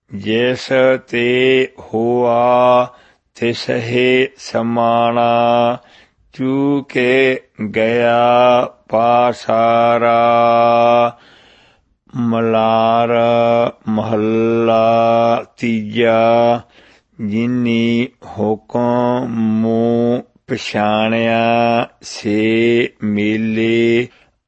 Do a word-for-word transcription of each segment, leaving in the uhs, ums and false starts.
ਜਿਸ ਤੇ ਹੋਆ ਤਿਸਹਿ ਸਮਾਣਾ। ਚੂਕੇ ਗਿਆ ਪਾਸਾਰਾ। ਮਲਾਰ ਮਹੱਲਾ ਤੀਜਾ। ਜਿਨੀ ਹੁਕਮੁ ਪਛਾਣਿਆ ਸੇ ਮੇਲੇ।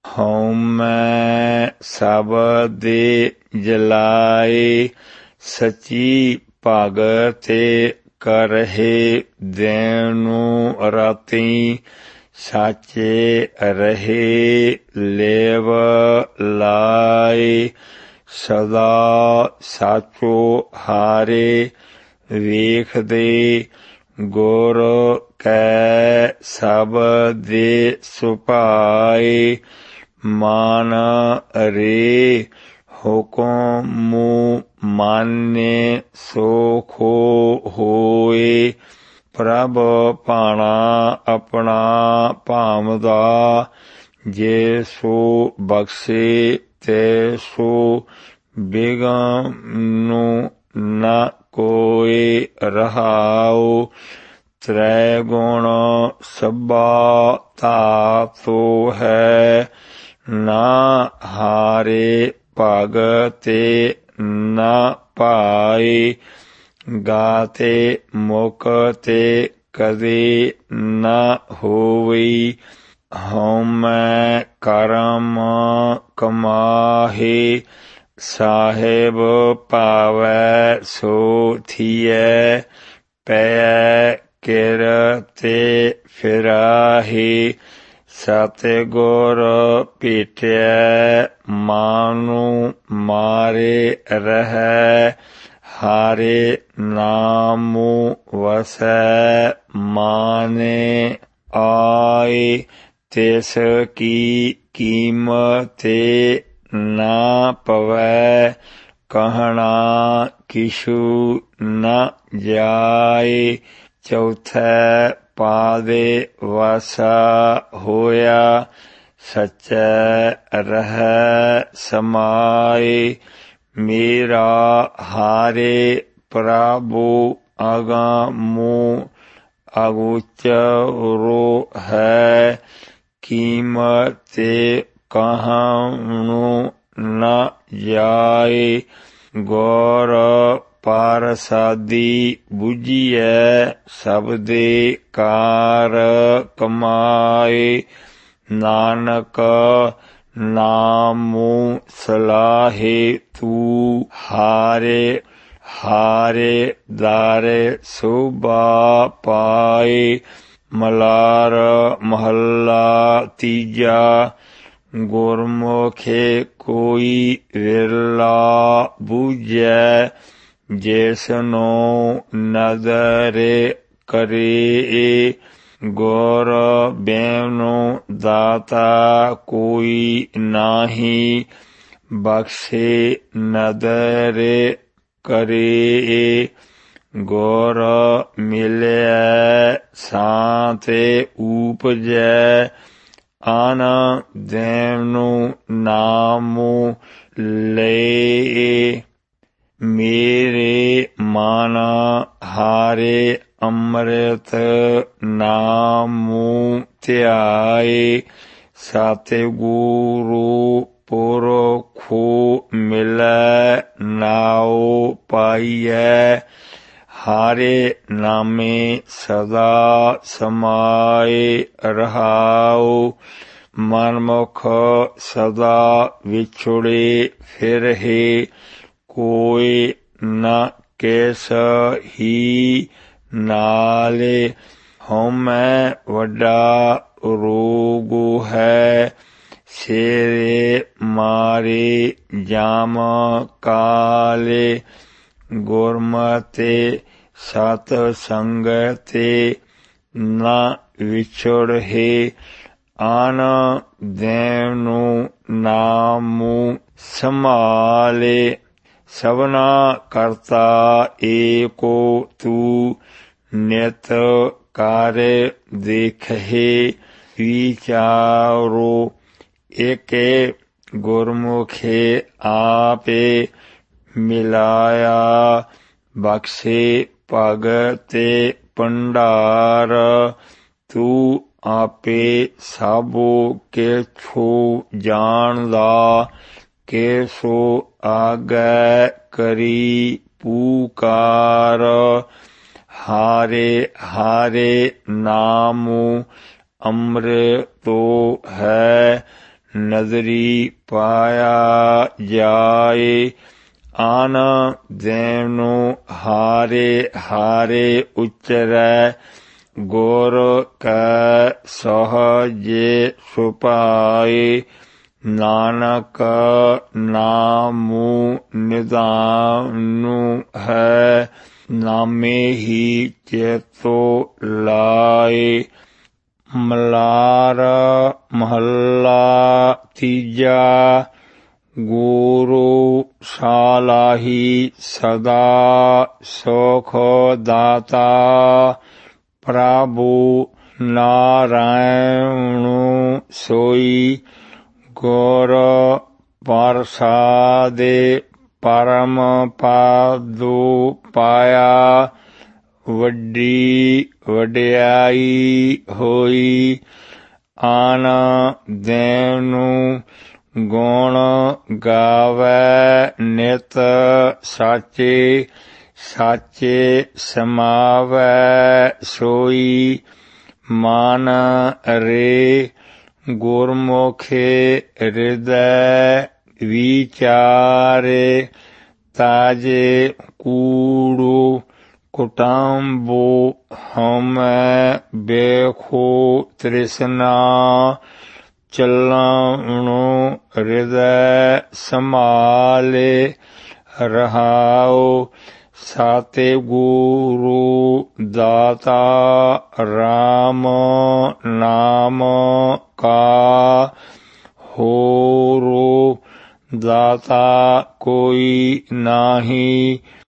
ਹਉਮੈ ਸਬਦਿ ਜਲਾਏ। ਸਚੀ ਭਗਤਿ ਕਰਹਿ ਦਿਨੁ ਰਾਤੀ। ਸਾਚੇ ਰਹੇ ਲੇਵ ਲਾਏ। ਸਦਾ ਸਾਚੋ ਹਾਰੇ ਵੇਖਦੇ। ਗੁਰ ਕੈ ਸਬਦਿ ਸੁਭਾਏ। ਮਨ ਰੇ ਹੁਕਮੁ ਮਾਨੈ ਸੁਖ ਹੋਏ। ਪ੍ਰਭ ਭਾਣਾ ਆਪਣਾ ਭਾਮਦਾ। ਜੇ ਸੋ ਬਖਸ਼ੇ ਤੇ ਸੋ ਬਿਗਨੁ ਨ ਕੋਇ ਰਹਾਉ। ਤ੍ਰੈ ਗੁਣ ਸਭਾ ਧਾਤੁ ਹੈ। ਨਾ ਹਾਰੇ ਭਗਤਿ ਨ ਭਾਏ। ਗਾਤੇ ਮੁਕਤਿ ਕਦੇ ਨ ਹੋਵਈ। ਹਉਮੈ ਕਰਮ ਕਮਾਹੇ। ਸਾਹਿਬ ਭਾਵੈ ਸੋ ਥੀਐ। ਪੈ ਕਿਰਤਿ ਫਿਰਾਹੇ। ਸਤਿਗੁਰ ਭੇਟਿਐ ਮਾਨੁ ਮਾਰੇ ਰਹੈ। ਹਾਰੇ ਨਾਮੁ ਵਸੈ ਮਾਨੈ ਆਏ। ਤਿਸ ਕੀ ਕੀਮਤਿ ਨਾ ਪਵੈ। ਕਹਿਣਾ ਕਿਛੁ ਨ ਜਾਏ। ਚੌਥੈ ਪਾਦੇ ਵਸਾ ਹੋਇਆ। ਸਚੈ ਰਹੈ ਸਮਾਏ। ਮੇਰਾ ਹਾਰੇ ਪ੍ਰਭੁ ਅਗਮੁ ਅਗੋਚਰੁ ਹੈ। ਕੀਮਤਿ ਕਹਣੁ ਨ ਜਾਏ। ਗੁਰ ਪ੍ਰਸਾਦੀ ਬੁਝੀਐ। ਸਬਦੇ ਕਾਰ ਕਮਾਏ। ਨਾਨਕ ਨਾਮੁ ਸਲਾਹੇ ਤੂੰ ਹਾਰੇ। ਹਾਰੇ ਦਾਰੇ ਸੋਭਾ ਪਾਏ। ਮਲਾਰ ਮਹੱਲਾ ਤੀਜਾ। ਗੁਰਮੁਖਿ ਕੋਈ ਵਿਰਲਾ ਬੂਝੈ। ਜਿਸਨੋ ਨਦਰ ਕਰੇ। ਗੁਰ ਬਿਨੁ ਦਾਤਾ ਕੋਈ ਨਾਹੀ। ਬਖਸ਼ੇ ਨਦਰ ਕਰੇ। ਗੁਰ ਮਿਲਿਐ ਸਾਤਿ ਊਪਜੈ। ਅਨ ਦਿਨੁ ਨਾਮੁ ਲਏ। ਮੇਰੇ ਮਨ ਹਾਰੇ ਅੰਮ੍ਰਿਤ ਨਾਮੁ ਧਿਆਏ। ਸਤਿਗੁਰੂ ਪੁਰਖੁ ਮਿਲੈ ਨਾਉ ਪਾਈਐ। ਹਾਰੇ ਨਾਮੇ ਸਦਾ ਸਮਾਏ ਰਹਾਉ। ਮਨਮੁਖ ਸਦਾ ਵਿਛੁੜੇ ਫਿਰਹਿ। ਕੋਈ ਨ ਕਿਸ ਹੀ ਨਾਲੇ। ਹਉਮੈ ਵੱਡਾ ਰੋਗ ਹੈ। ਸੇਰੇ ਮਾਰੇ ਜਾਮ ਕਾਲੇ। ਗੁਰਮਤਿ ਸਤ ਸੰਗਤਿ ਨ ਵਿਛੜਹਿ। ਅਨ ਦਿਨੁ ਨਾਮੁ ਸੰਭਾਲੇ। ਸਭਨਾ ਕਰਤਾ ਏਕੋ ਤੂੰ। ਨਿਤ ਕਰ ਦੇਖਹਿ ਵਿਚਾਰੋ। ਏਕੇ ਗੁਰਮੁਖਿ ਆਪੇ ਮਿਲਾਇਆ। ਬਖਸ਼ੇ ਭਗਤੇ ਭੰਡਾਰ, ਤੂੰ ਆਪੇ ਸਭੋ ਕਿਛੁ ਜਾਣਦਾ। ਕਿਸੋ ਆਗੈ ਕਰੀ ਪੁਕਾਰ, ਹਾਰੇ ਹਾਰੇ ਨਾਮੁ ਅੰਮ੍ਰਿਤੁ ਹੈ। ਨਦਰੀ ਪਾਇਆ ਜਾਏ, ਆਨ ਦੇਵਨੁ ਹਾਰੇ ਹਾਰੇ ਉਚਰੈ। ਗੁਰ ਕੈ ਸਹਜੇ ਸੁਭਾਏ, ਨਾਨਕ ਨਾਮੁ ਨਿਧਾਨੁ ਹੈ। ਨਾਮੇ ਹੀ ਚੇਤੁ ਲਾਏ। ਮਲਾਰ ਮਹੱਲਾ ਤੀਜਾ। ਗੁਰੂ ਸਾਲਾਹੀ ਸਦਾ ਸੁਖ ਦਾਤਾ, ਪ੍ਰਭੁ ਨਾਰਾਇਣੁ ਸੋਈ। ਗੁਰ ਪ੍ਰਸਾਦਿ ਪਰਮ ਪਦੁ ਪਾਇਆ, ਵੱਡੀ ਵਡਿਆਈ ਹੋਈ। ਆਨ ਦੇਵਨੁ ਗੁਣ ਗਾਵੈ ਨਿਤ ਸਾਚੇ, ਸਾਚੇ ਸਮਾਵੈ ਸੋਈ। ਮਨ ਰੇ ਗੁਰਮੁਖਿ ਹਿਰਦੈ ਵਿਚਾਰੇ, ਤਾਜੇ ਕੂੜੁ ਕੁਟੰਬੁ ਹਉਮੈ ਬੇਖੁ ਤ੍ਰਿਸ਼ਨਾ। ਚੱਲਣੁ ਹਿਰਦੈ ਸੰਭਾਲੇ ਰਹਾਉ, ਸਤਿਗੁਰੂ ਦਾਤਾ ਰਾਮ ਨਾਮ ਕਾ। ਹੋਰੁ ਦਾਤਾ ਕੋਈ ਨਾਹੀ,